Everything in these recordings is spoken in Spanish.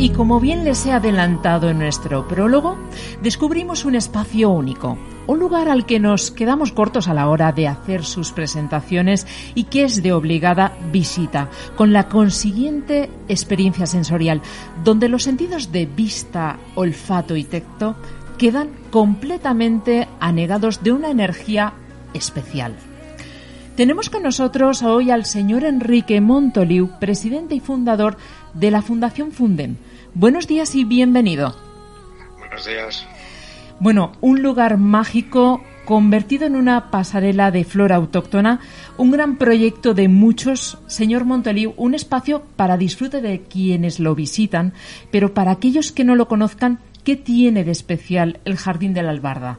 Y como bien les he adelantado en nuestro prólogo, descubrimos un espacio único, un lugar al que nos quedamos cortos a la hora de hacer sus presentaciones y que es de obligada visita, con la consiguiente experiencia sensorial, donde los sentidos de vista, olfato y tacto quedan completamente anegados de una energía especial. Tenemos con nosotros hoy al señor Enrique Montoliu, presidente y fundador de la Fundación Fundem. Buenos días y bienvenido. Buenos días. Bueno, un lugar mágico convertido en una pasarela de flora autóctona, un gran proyecto de muchos, señor Montoliu, un espacio para disfrute de quienes lo visitan, pero para aquellos que no lo conozcan, ¿qué tiene de especial el Jardín de la Albarda?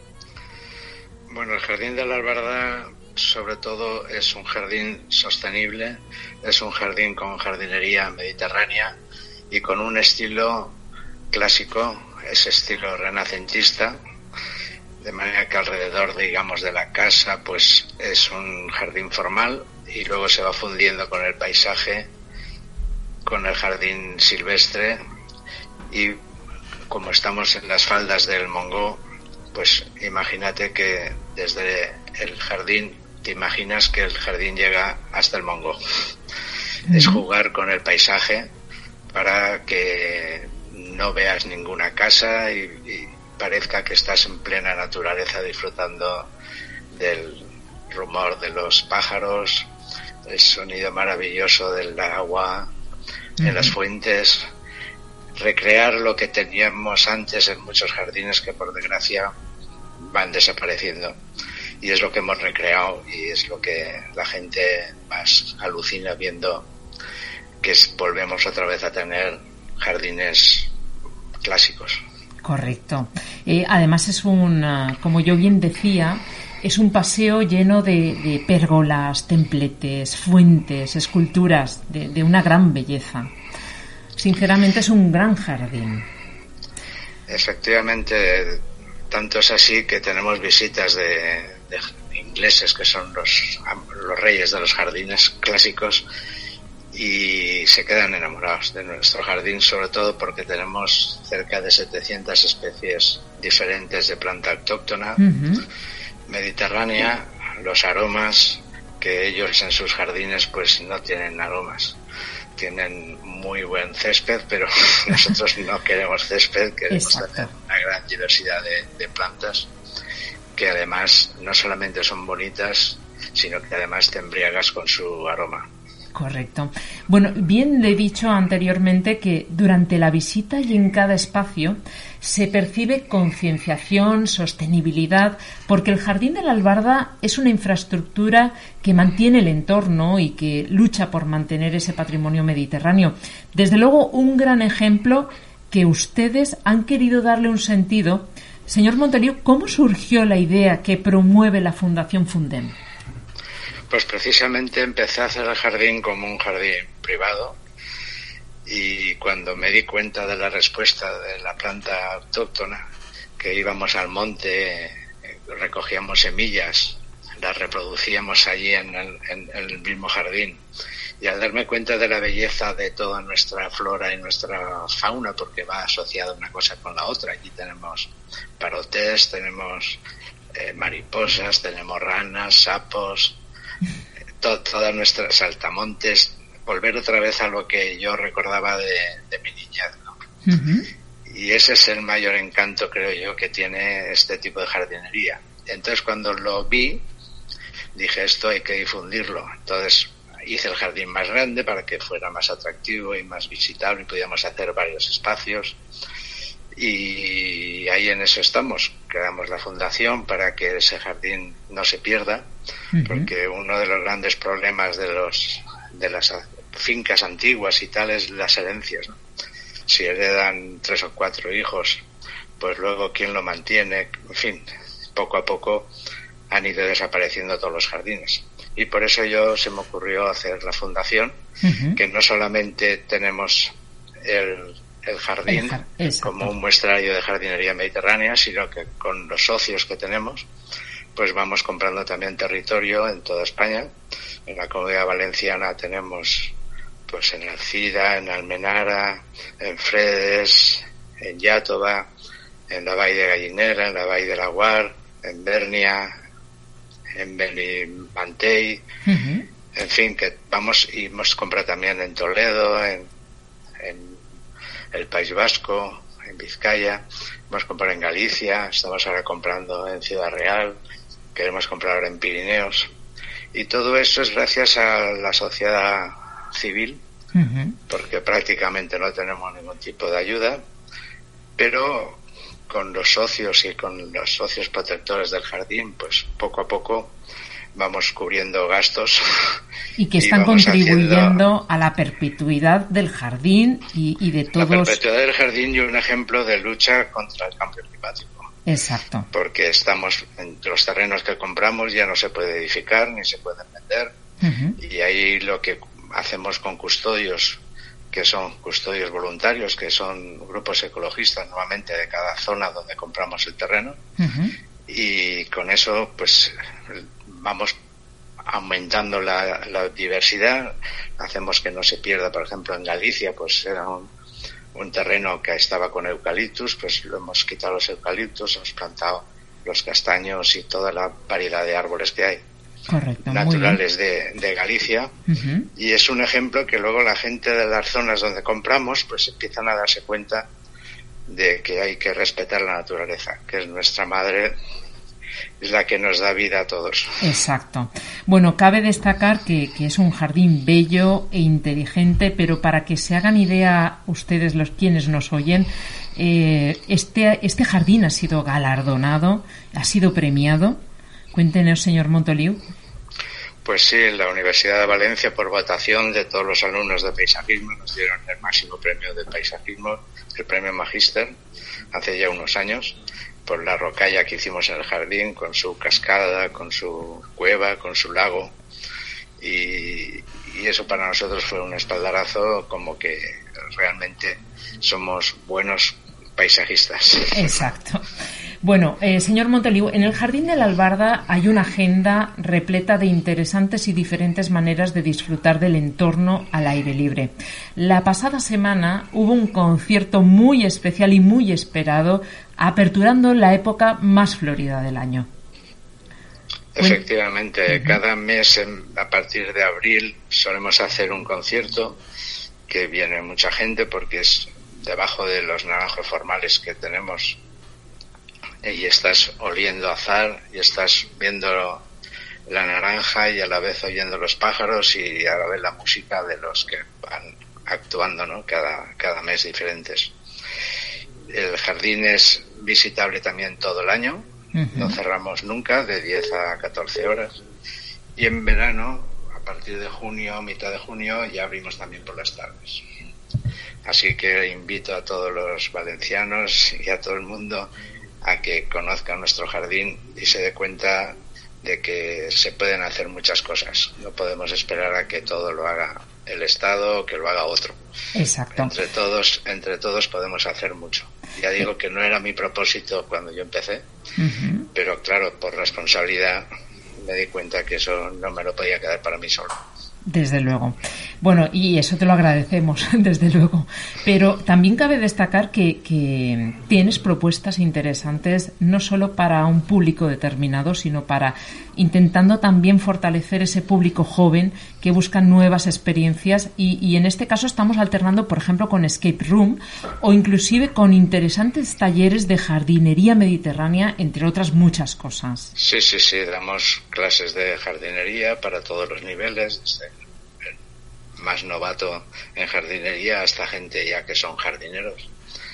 Bueno, el Jardín de la Albarda sobre todo es un jardín sostenible, es un jardín con jardinería mediterránea y con un estilo clásico, ese estilo renacentista, de manera que alrededor, digamos, de la casa pues es un jardín formal y luego se va fundiendo con el paisaje, con el jardín silvestre, y como estamos en las faldas del Montgó, pues imagínate que desde el jardín te imaginas que el jardín llega hasta el Montgó. Es jugar con el paisaje para que no veas ninguna casa y parezca que estás en plena naturaleza disfrutando del rumor de los pájaros, el sonido maravilloso del agua en las fuentes, recrear lo que teníamos antes en muchos jardines que por desgracia van desapareciendo. Y es lo que hemos recreado y es lo que la gente más alucina viendo, que volvemos otra vez a tener jardines clásicos. Correcto. Además es como yo bien decía, es un paseo lleno de pérgolas, templetes, fuentes, esculturas de una gran belleza. Sinceramente es un gran jardín. Efectivamente, tanto es así que tenemos visitas de ingleses que son los reyes de los jardines clásicos y se quedan enamorados de nuestro jardín, sobre todo porque tenemos cerca de 700 especies diferentes de planta autóctona, mediterránea, los aromas, que ellos en sus jardines pues no tienen aromas. Tienen muy buen césped, pero nosotros no queremos césped, queremos tener una gran diversidad de plantas que además no solamente son bonitas, sino que además te embriagas con su aroma. Correcto. Bueno, bien le he dicho anteriormente que durante la visita y en cada espacio se percibe concienciación, sostenibilidad, porque el Jardín de la Albarda es una infraestructura que mantiene el entorno y que lucha por mantener ese patrimonio mediterráneo. Desde luego, un gran ejemplo que ustedes han querido darle un sentido. Señor Montoliu, ¿cómo surgió la idea que promueve la Fundación Fundem? Pues precisamente empecé a hacer el jardín como un jardín privado y cuando me di cuenta de la respuesta de la planta autóctona, que íbamos al monte, recogíamos semillas, las reproducíamos allí en el mismo jardín, y al darme cuenta de la belleza de toda nuestra flora y nuestra fauna, porque va asociada una cosa con la otra, aquí tenemos parotés, tenemos mariposas, tenemos ranas, sapos, todas nuestras saltamontes, volver otra vez a lo que yo recordaba de mi niñez, ¿no? Y ese es el mayor encanto, creo yo, que tiene este tipo de jardinería. Entonces cuando lo vi, dije, esto hay que difundirlo. Entonces hice el jardín más grande para que fuera más atractivo y más visitable y pudiéramos hacer varios espacios. Y ahí en eso estamos. Creamos la fundación para que ese jardín no se pierda, porque uno de los grandes problemas de las fincas antiguas y tal es las herencias, ¿no? Si heredan 3 o 4 hijos, pues luego quién lo mantiene. En fin, poco a poco han ido desapareciendo todos los jardines. Y por eso se me ocurrió hacer la fundación, que no solamente tenemos el jardín como un muestrario de jardinería mediterránea, sino que con los socios que tenemos pues vamos comprando también territorio en toda España. En la Comunidad Valenciana tenemos pues pues en Alcira, en Almenara, en Fredes, en Iàtova, en la Vall de Gallinera, en la Vall de Laguar, en Bèrnia, en Benimantell, en fin, que vamos, y hemos comprado también en Toledo, en el País Vasco, en Vizcaya, hemos comprado en Galicia, estamos ahora comprando en Ciudad Real, queremos comprar ahora en Pirineos, y todo eso es gracias a la sociedad civil, porque prácticamente no tenemos ningún tipo de ayuda, pero con los socios y con los socios protectores del jardín, pues poco a poco vamos cubriendo gastos. Y que están contribuyendo a la perpetuidad del jardín y de todos. La perpetuidad del jardín y un ejemplo de lucha contra el cambio climático. Exacto. Porque estamos en los terrenos que compramos ya no se puede edificar ni se pueden vender. Y ahí lo que hacemos con custodios, que son custodios voluntarios, que son grupos ecologistas normalmente de cada zona donde compramos el terreno, y con eso pues vamos aumentando la diversidad, hacemos que no se pierda. Por ejemplo, en Galicia pues era un terreno que estaba con eucaliptus, pues lo hemos quitado los eucaliptus, hemos plantado los castaños y toda la variedad de árboles que hay. Correcto, naturales de Galicia, y es un ejemplo que luego la gente de las zonas donde compramos pues empiezan a darse cuenta de que hay que respetar la naturaleza, que es nuestra madre, es la que nos da vida a todos. Exacto. Bueno, cabe destacar que es un jardín bello e inteligente, pero para que se hagan idea ustedes, los quienes nos oyen, este jardín ha sido galardonado, ha sido premiado. Cuéntenos, señor Montoliu. Pues sí, en la Universidad de Valencia, por votación de todos los alumnos de paisajismo, nos dieron el máximo premio de paisajismo, el premio Magíster, hace ya unos años, por la rocalla que hicimos en el jardín, con su cascada, con su cueva, con su lago, y eso para nosotros fue un espaldarazo, como que realmente somos buenos paisajistas. Exacto. Bueno, señor Montoliu, en el Jardín de la Albarda hay una agenda repleta de interesantes y diferentes maneras de disfrutar del entorno al aire libre. La pasada semana hubo un concierto muy especial y muy esperado, aperturando la época más florida del año. Efectivamente, cada mes a partir de abril solemos hacer un concierto que viene mucha gente porque es debajo de los naranjos formales que tenemos, y estás oliendo azahar y estás viendo la naranja y a la vez oyendo los pájaros y a la vez la música de los que van actuando, ¿no? Cada mes diferentes. El jardín es visitable también todo el año, no cerramos nunca, de 10 a 14 horas, y en verano, a partir de junio, mitad de junio, ya abrimos también por las tardes. Así que invito a todos los valencianos y a todo el mundo a que conozcan nuestro jardín y se dé cuenta de que se pueden hacer muchas cosas. No podemos esperar a que todo lo haga el Estado o que lo haga otro. Exacto. Entre todos podemos hacer mucho. Ya digo que no era mi propósito cuando yo empecé, pero claro, por responsabilidad me di cuenta que eso no me lo podía quedar para mí solo. Desde luego. Bueno, y eso te lo agradecemos, desde luego. Pero también cabe destacar que tienes propuestas interesantes no solo para un público determinado, sino para intentando también fortalecer ese público joven que busca nuevas experiencias y en este caso estamos alternando, por ejemplo, con Escape Room o inclusive con interesantes talleres de jardinería mediterránea, entre otras muchas cosas. Sí, damos clases de jardinería para todos los niveles, desde el más novato en jardinería hasta gente ya que son jardineros,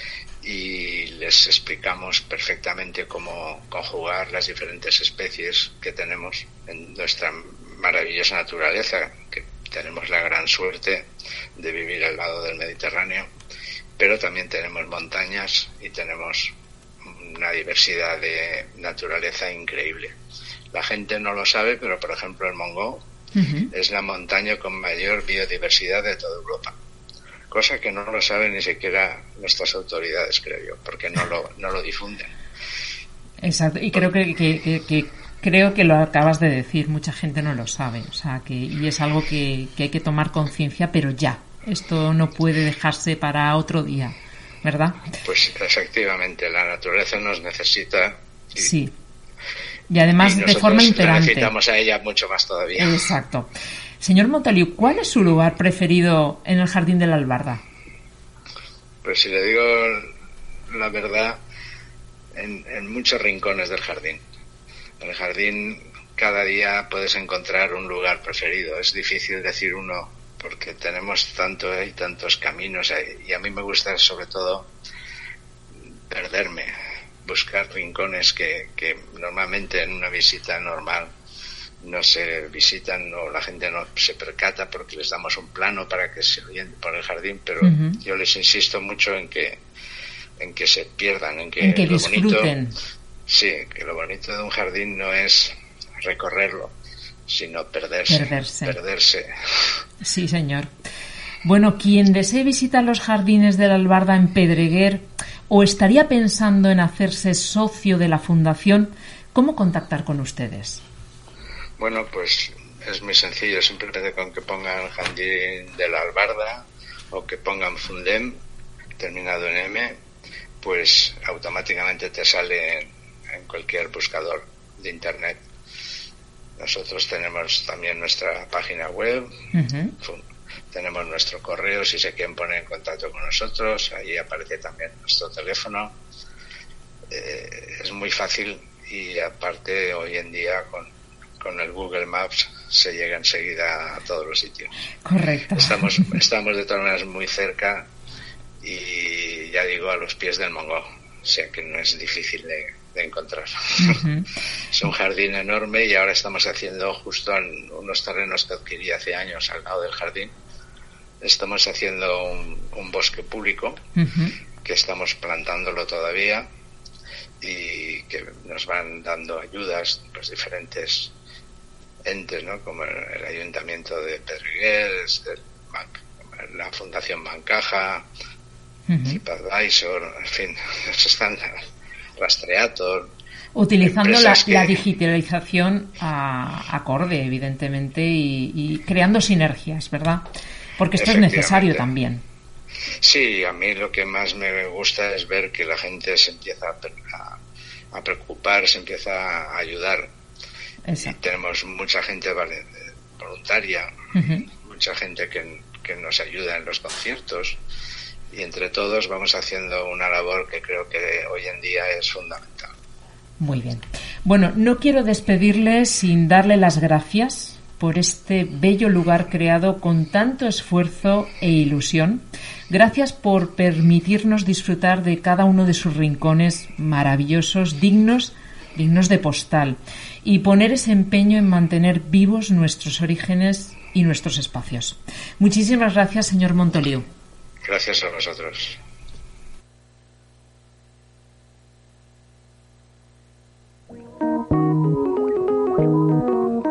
y les explicamos perfectamente cómo conjugar las diferentes especies que tenemos en nuestra maravillosa naturaleza, que tenemos la gran suerte de vivir al lado del Mediterráneo, pero también tenemos montañas y tenemos una diversidad de naturaleza increíble. La gente no lo sabe, pero por ejemplo el Montgó es la montaña con mayor biodiversidad de toda Europa, cosa que no lo saben ni siquiera nuestras autoridades, creo yo, porque no lo difunden. Exacto, y creo que lo acabas de decir, mucha gente no lo sabe, o sea, y es algo que hay que tomar conciencia, pero ya. Esto no puede dejarse para otro día, ¿verdad? Pues efectivamente, la naturaleza nos necesita. Sí. Y además de forma imperante. Necesitamos a ella mucho más todavía. Exacto. Señor Montoliu, ¿cuál es su lugar preferido en el Jardín de la Albarda? Pues si le digo la verdad, en muchos rincones del jardín. En el jardín cada día puedes encontrar un lugar preferido. Es difícil decir uno porque tenemos hay tantos caminos ahí. Y a mí me gusta sobre todo perderme, buscar rincones que normalmente en una visita normal no se visitan o la gente no se percata porque les damos un plano para que se orienten por el jardín, pero yo les insisto mucho en que se pierdan, en que lo disfruten. Sí, que lo bonito de un jardín no es recorrerlo, sino perderse. Sí, señor. Bueno, quien desee visitar los jardines de la Albarda en Pedreguer o estaría pensando en hacerse socio de la Fundación, ¿cómo contactar con ustedes? Bueno, pues es muy sencillo, simplemente con que pongan Jardín de la Albarda o que pongan Fundem, terminado en M, pues automáticamente te sale en cualquier buscador de Internet. Nosotros tenemos también nuestra página web, tenemos nuestro correo, si se quieren poner en contacto con nosotros, ahí aparece también nuestro teléfono. Es muy fácil y aparte hoy en día con el Google Maps se llega enseguida a todos los sitios. Correcto. Estamos de todas maneras muy cerca y ya digo a los pies del Mongo, o sea que no es difícil de encontrar. Es un jardín enorme y ahora estamos haciendo justo en unos terrenos que adquirí hace años al lado del jardín. Estamos haciendo un bosque público que estamos plantándolo todavía y que nos van dando ayudas los diferentes entes, ¿no? Como el Ayuntamiento de Pedreguer, la Fundación Bancaja, TripAdvisor, en fin, nos están Rastreator. Utilizando la digitalización acorde, evidentemente, y creando sinergias, ¿verdad? Porque esto es necesario también. Sí, a mí lo que más me gusta es ver que la gente se empieza a preocupar, se empieza a ayudar. Exacto. Y tenemos mucha gente voluntaria, mucha gente que nos ayuda en los conciertos y entre todos vamos haciendo una labor que creo que hoy en día es fundamental. Muy bien. Bueno, no quiero despedirle sin darle las gracias por este bello lugar creado con tanto esfuerzo e ilusión. Gracias por permitirnos disfrutar de cada uno de sus rincones maravillosos, dignos de postal, y poner ese empeño en mantener vivos nuestros orígenes y nuestros espacios. Muchísimas gracias, señor Montoliu. Gracias a vosotros.